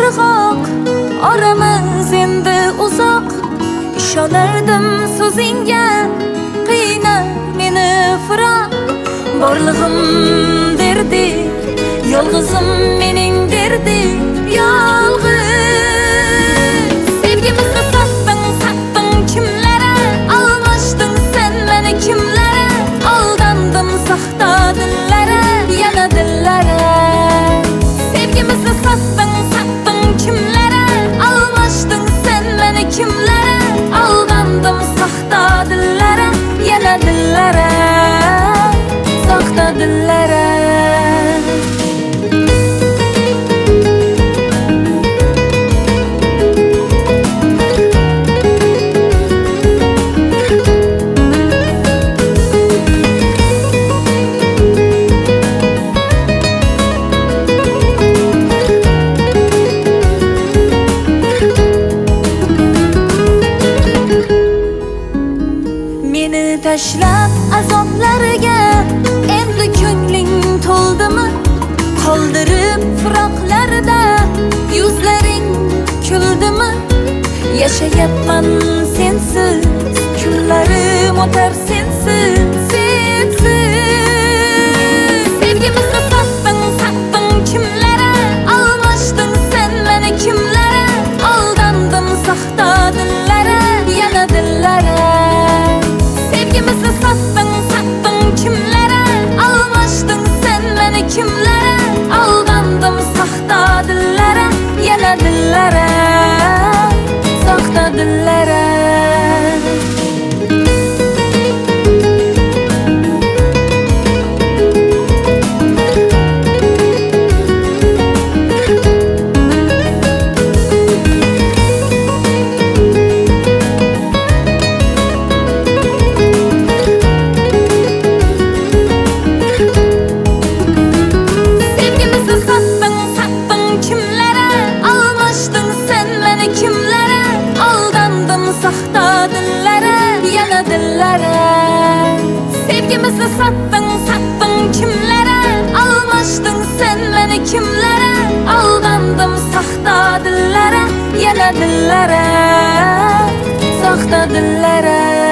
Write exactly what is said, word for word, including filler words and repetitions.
ırgak, aramız endi uzak. İşonardim so'zingga, qiynar meni firoq. Borlig'im derdi, yolg'izim mening derdi, yolg'iz. Sevgimizni satding, satding kimlara, almashding sen meni kimlara. Aldandim saxta dillara, yana dillara. Sevgimizni satding, satding kimlara, almashding sen meni kimlara. Aldandim saxta dillara, yana dillara, saxta dillara. Meni tashlab azoblarga endi ko'ngling to'ldimi? Qoldirib firoqlarda yuzlaring kuldimi? Yashayapman sensiz, kunlarim o'tar sensiz, sensiz. Sevgimizni satding, satding kimlara, almashding sen meni kimlara. Aldandim saxta dillara, yana dillara. Sevgimizni satding, satding kimlara, almashding sen meni kimlara. Aldandim saxta dillara, yana dillara, saxta dillara. Saxta dillara, yana dillara. Sevgimizni satding, satding kimlara, almashding sen meni kimlara. Aldandim saxta dillara, yana dillara, saxta dillara.